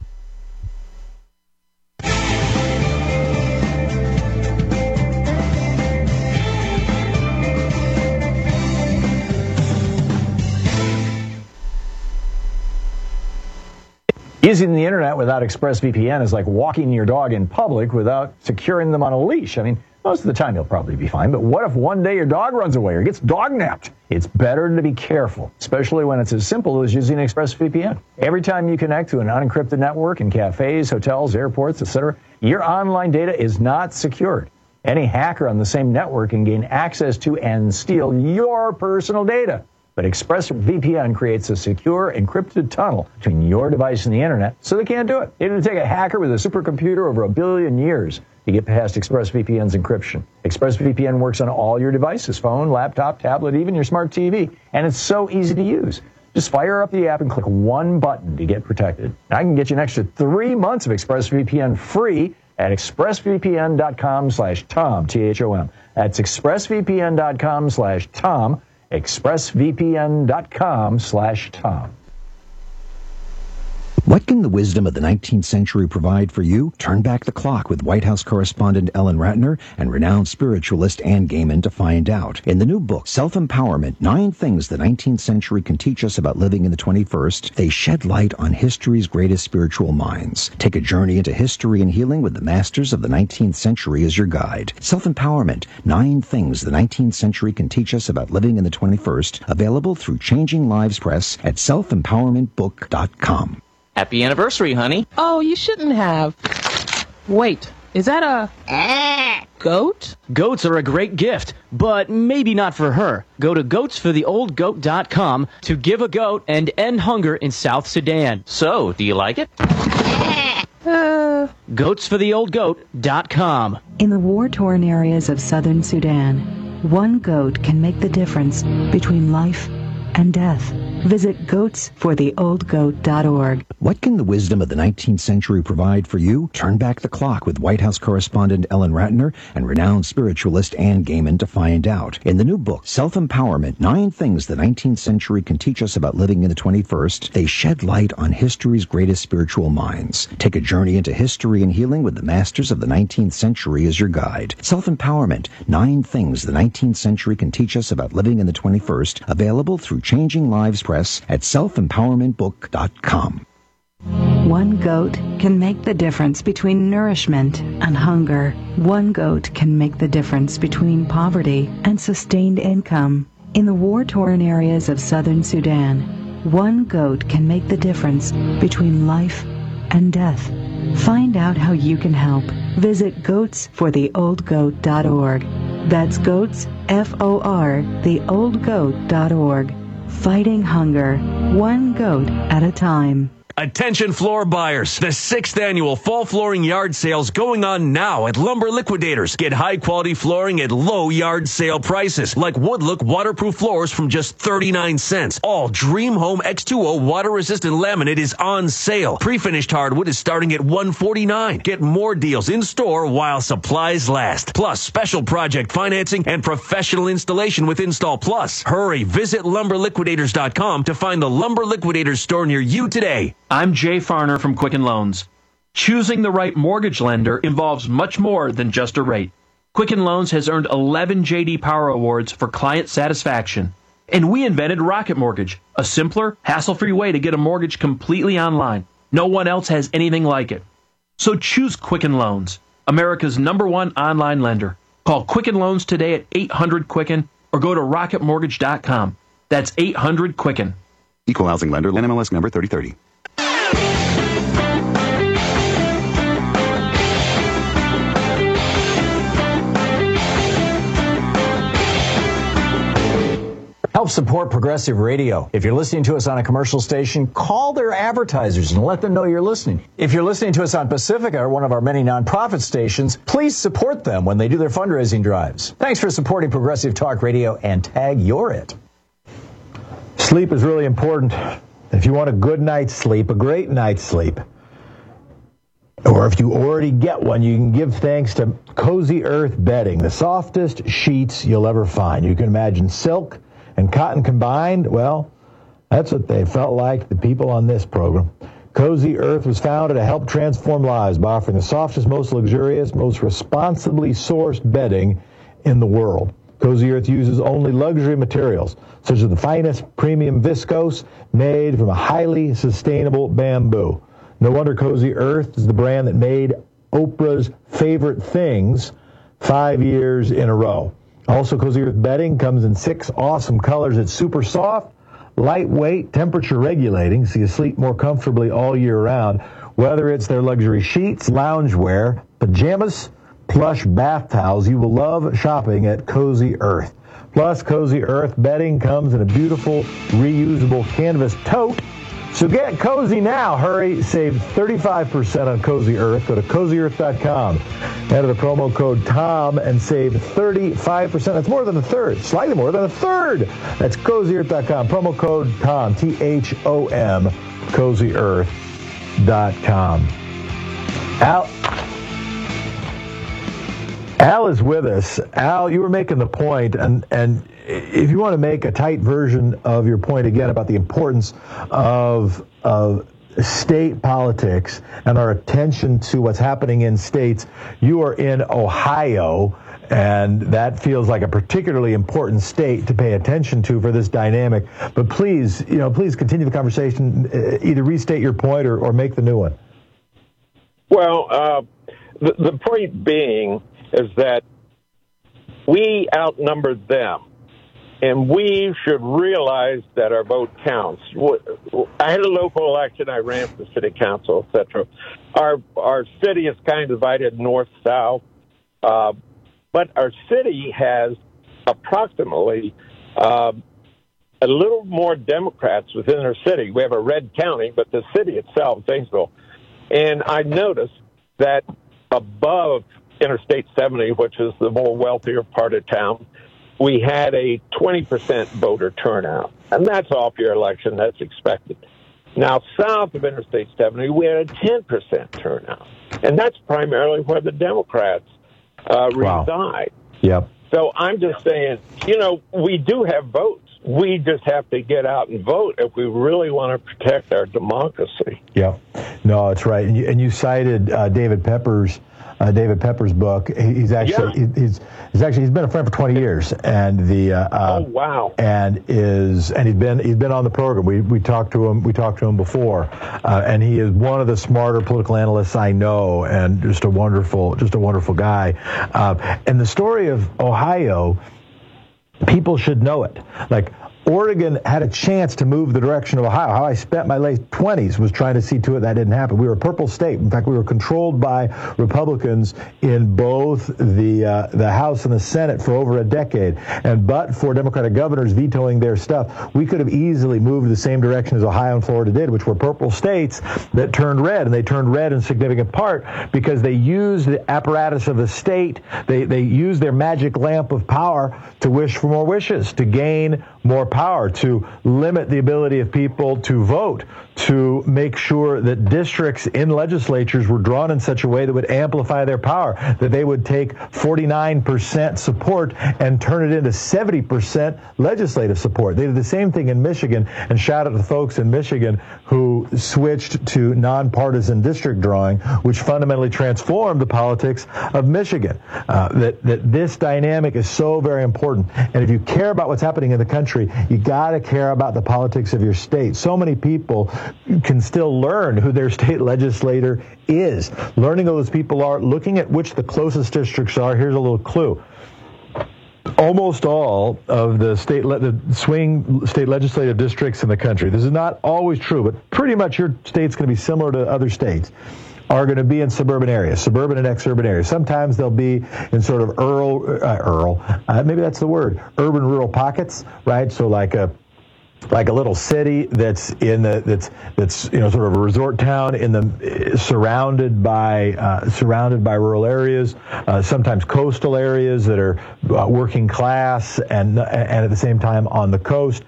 Using the internet without ExpressVPN is like walking your dog in public without securing them on a leash. I mean, most of the time you'll probably be fine, but what if one day your dog runs away or gets dog-napped? It's better to be careful, especially when it's as simple as using ExpressVPN. Every time you connect to an unencrypted network in cafes, hotels, airports, etc., your online data is not secured. Any hacker on the same network can gain access to and steal your personal data. But ExpressVPN creates a secure, encrypted tunnel between your device and the internet, so they can't do it. It would take a hacker with a supercomputer over 1 billion years to get past ExpressVPN's encryption. ExpressVPN works on all your devices, phone, laptop, tablet, even your smart TV, and it's so easy to use. Just fire up the app and click one button to get protected. Now I can get you an extra 3 months of ExpressVPN free at expressvpn.com/Tom, T-H-O-M. That's expressvpn.com/Tom, expressvpn.com/Tom. What can the wisdom of the 19th century provide for you? Turn back the clock with White House correspondent Ellen Ratner and renowned spiritualist Ann Gaiman to find out. In the new book, Self-Empowerment, 9 Things the 19th Century Can Teach Us About Living in the 21st, they shed light on history's greatest spiritual minds. Take a journey into history and healing with the masters of the 19th century as your guide. Self-Empowerment, 9 Things the 19th Century Can Teach Us About Living in the 21st, available through Changing Lives Press at selfempowermentbook.com. Happy anniversary, honey. Oh, you shouldn't have. Wait, is that a goat? Goats are a great gift, but maybe not for her. Go to goatsfortheoldgoat.com to give a goat and end hunger in South Sudan. So, do you like it? Goatsfortheoldgoat.com. In the war-torn areas of southern Sudan, one goat can make the difference between life and death. Visit goatsfortheoldgoat.org. What can the wisdom of the 19th century provide for you? Turn back the clock with White House correspondent Ellen Ratner and renowned spiritualist Ann Gaiman to find out. In the new book, Self-Empowerment, 9 Things the 19th Century Can Teach Us About Living in the 21st, they shed light on history's greatest spiritual minds. Take a journey into history and healing with the masters of the 19th century as your guide. Self-Empowerment, 9 Things the 19th Century Can Teach Us About Living in the 21st, available through Changing Lives Press at selfempowermentbook.com. One goat can make the difference between nourishment and hunger. One goat can make the difference between poverty and sustained income. In the war-torn areas of southern Sudan, one goat can make the difference between life and death. Find out how you can help. Visit goatsfortheoldgoat.org. That's goats, F-O-R, theoldgoat.org. Fighting hunger, one goat at a time. Attention floor buyers. The 6th annual fall flooring yard sale's going on now at Lumber Liquidators. Get high-quality flooring at low yard sale prices, like Woodlook waterproof floors from just 39 cents. All Dream Home X2O water-resistant laminate is on sale. Pre-finished hardwood is starting at $149. Get more deals in-store while supplies last. Plus, special project financing and professional installation with Install Plus. Hurry, visit LumberLiquidators.com to find the Lumber Liquidators store near you today. I'm Jay Farner from Quicken Loans. Choosing the right mortgage lender involves much more than just a rate. Quicken Loans has earned 11 J.D. Power Awards for client satisfaction. And we invented Rocket Mortgage, a simpler, hassle-free way to get a mortgage completely online. No one else has anything like it. So choose Quicken Loans, America's #1 online lender. Call Quicken Loans today at 800-QUICKEN or go to rocketmortgage.com. That's 800-QUICKEN. Equal housing lender, NMLS number 3030. Help support Progressive Radio. If you're listening to us on a commercial station, call their advertisers and let them know you're listening. If you're listening to us on Pacifica, or one of our many nonprofit stations, please support them when they do their fundraising drives. Thanks for supporting Progressive Talk Radio, and tag you're it. Sleep is really important. If you want a good night's sleep, a great night's sleep, or if you already get one, you can give thanks to Cozy Earth Bedding, the softest sheets you'll ever find. You can imagine silk and cotton combined. Well, that's what they felt like, the people on this program. Cozy Earth was founded to help transform lives by offering the softest, most luxurious, most responsibly sourced bedding in the world. Cozy Earth uses only luxury materials, such as the finest premium viscose made from a highly sustainable bamboo. No wonder Cozy Earth is the brand that made Oprah's Favorite Things 5 years in a row. Also, Cozy Earth bedding comes in 6 awesome colors. It's super soft, lightweight, temperature regulating, so you sleep more comfortably all year round. Whether it's their luxury sheets, loungewear, pajamas, plush bath towels, you will love shopping at Cozy Earth. Plus, Cozy Earth bedding comes in a beautiful, reusable canvas tote. So get cozy now. Hurry, save 35% on Cozy Earth. Go to CozyEarth.com. Enter the promo code TOM and save 35%. That's more than a third, slightly more than a third. That's CozyEarth.com. Promo code TOM, THOM, CozyEarth.com. Al is with us. Al, you were making the point, and if you want to make a tight version of your point again about the importance of state politics and our attention to what's happening in states, you are in Ohio, and that feels like a particularly important state to pay attention to for this dynamic. But please continue the conversation. Either restate your point or make the new one. Well, the point being is that we outnumber them, and we should realize that our vote counts. I had a local election. I ran for the city council, etc. Our city is kind of divided north-south, but our city has approximately a little more Democrats within our city. We have a red county, but the city itself, Zanesville, and I noticed that above Interstate 70, which is the more wealthier part of town, we had a 20% voter turnout. And that's off your election. That's expected. Now, south of Interstate 70, we had a 10% turnout. And that's primarily where the Democrats reside. Yep. So I'm just saying, we do have votes. We just have to get out and vote if we really want to protect our democracy. Yeah. No, that's right. And you cited David Pepper's book. He's been a friend for 20 years, and oh wow! And he's been on the program. We talked to him before, and he is one of the smarter political analysts I know, and just a wonderful guy. And the story of Ohio, people should know it. Like, Oregon had a chance to move the direction of Ohio. How I spent my late 20s was trying to see to it that didn't happen. We were a purple state. In fact, we were controlled by Republicans in both the House and the Senate for over a decade. And but for Democratic governors vetoing their stuff, we could have easily moved the same direction as Ohio and Florida did, which were purple states that turned red. And they turned red in significant part because they used the apparatus of the state. They used their magic lamp of power to wish for more wishes, to gain more power, to limit the ability of people to vote, to make sure that districts in legislatures were drawn in such a way that would amplify their power, that they would take 49% support and turn it into 70% legislative support. They did the same thing in Michigan, and shout out to the folks in Michigan who switched to nonpartisan district drawing, which fundamentally transformed the politics of Michigan. That this dynamic is so very important. And if you care about what's happening in the country, you got to care about the politics of your state. So many people can still learn who their state legislator is. Learning who those people are, looking at which the closest districts are. Here's a little clue. Almost all of the swing state legislative districts in the country, this is not always true, but pretty much your state's going to be similar to other states, are going to be in suburban areas, suburban and exurban areas. Sometimes they'll be in sort of maybe that's the word, urban rural pockets, right? So like a little city that's sort of a resort town surrounded by rural areas, sometimes coastal areas that are working class and at the same time on the coast.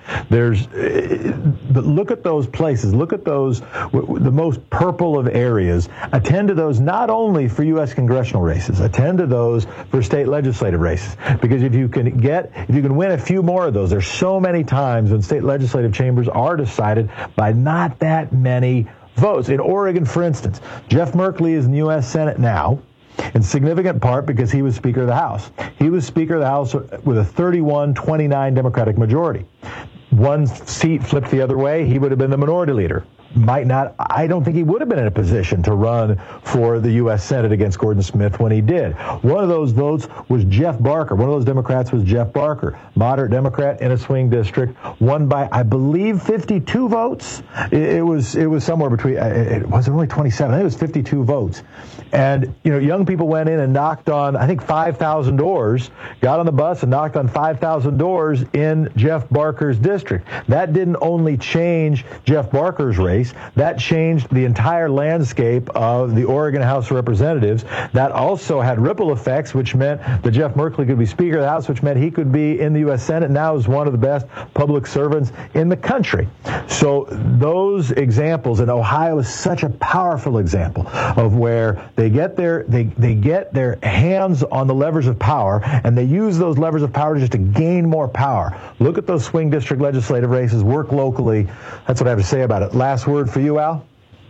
But look at those places. Look at those, the most purple of areas. Attend to those not only for U.S. congressional races. Attend to those for state legislative races, because if you can win a few more of those, there's so many times when state legislative chambers are decided by not that many votes. In Oregon, for instance, Jeff Merkley is in the U.S. Senate now, in significant part because he was Speaker of the House. He was Speaker of the House with a 31-29 Democratic majority. One seat flipped the other way, he would have been the minority leader. I don't think he would have been in a position to run for the U.S. Senate against Gordon Smith when he did. One of those votes was Jeff Barker. One of those Democrats was Jeff Barker, moderate Democrat in a swing district, won by, I believe, 52 votes. It was somewhere between, it wasn't really 27, I think it was 52 votes. And, young people went in and knocked on, I think, 5,000 doors, got on the bus and knocked on 5,000 doors in Jeff Barker's district. That didn't only change Jeff Barker's race, that changed the entire landscape of the Oregon House of Representatives. That also had ripple effects, which meant that Jeff Merkley could be Speaker of the House, which meant he could be in the U.S. Senate, now is one of the best public servants in the country. So those examples, and Ohio is such a powerful example of where they get their hands on the levers of power, and they use those levers of power just to gain more power. Look at those swing district legislative races, work locally. That's what I have to say about it. Last word for you, Al?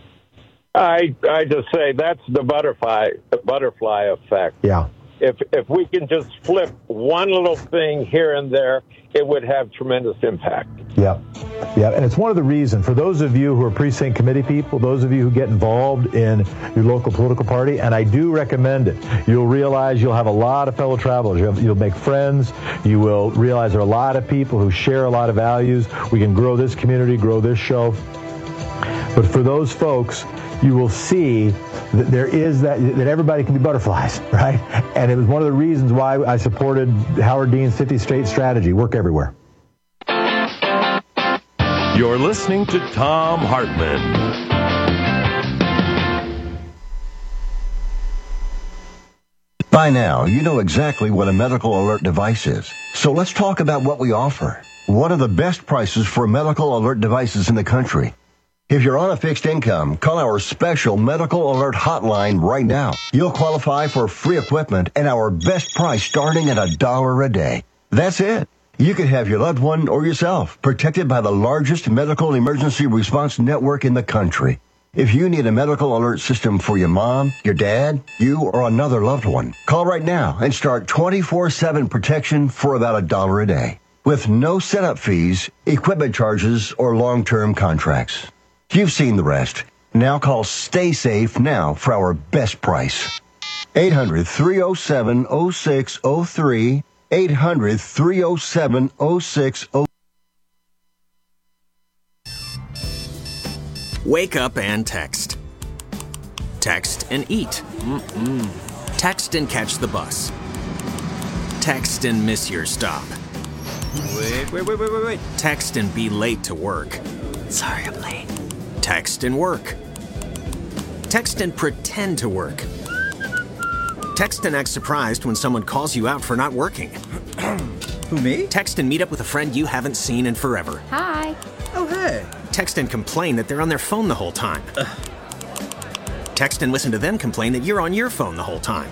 I just say that's the butterfly effect. Yeah. If we can just flip one little thing here and there, it would have tremendous impact. Yeah, and it's one of the reasons, for those of you who are precinct committee people, those of you who get involved in your local political party, and I do recommend it, you'll realize you'll have a lot of fellow travelers. You'll make friends. You will realize there are a lot of people who share a lot of values. We can grow this community, grow this show. But for those folks, you will see that there is that everybody can be butterflies, right? And it was one of the reasons why I supported Howard Dean's 50-state strategy, work everywhere. You're listening to Thom Hartmann. By now, you know exactly what a medical alert device is. So let's talk about what we offer. One of the best prices for medical alert devices in the country. If you're on a fixed income, call our special medical alert hotline right now. You'll qualify for free equipment and our best price starting at $1 a day. That's it. You could have your loved one or yourself protected by the largest medical emergency response network in the country. If you need a medical alert system for your mom, your dad, you, or another loved one, call right now and start 24/7 protection for about $1 a day. With no setup fees, equipment charges, or long-term contracts. You've seen the rest. Now call Stay Safe now for our best price. 800-307-0603. 800-307-0603. Wake up and text. Text and eat. Text and catch the bus. Text and miss your stop. Wait. Text and be late to work. Sorry, I'm late. Text and work. Text and pretend to work. Text and act surprised when someone calls you out for not working. Who, me? Text and meet up with a friend you haven't seen in forever. Hi. Oh, hey. Text and complain that they're on their phone the whole time. Text and listen to them complain that you're on your phone the whole time.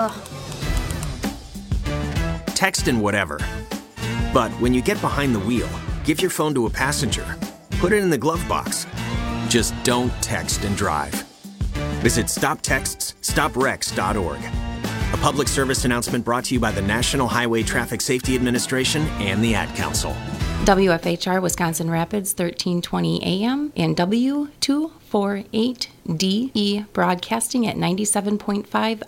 Text and whatever. But when you get behind the wheel, give your phone to a passenger. Put it in the glove box. Just don't text and drive. Visit StopTextsStopWrecks.org. A public service announcement brought to you by the National Highway Traffic Safety Administration and the Ad Council. WFHR Wisconsin Rapids 1320 AM and W248DE broadcasting at 97.5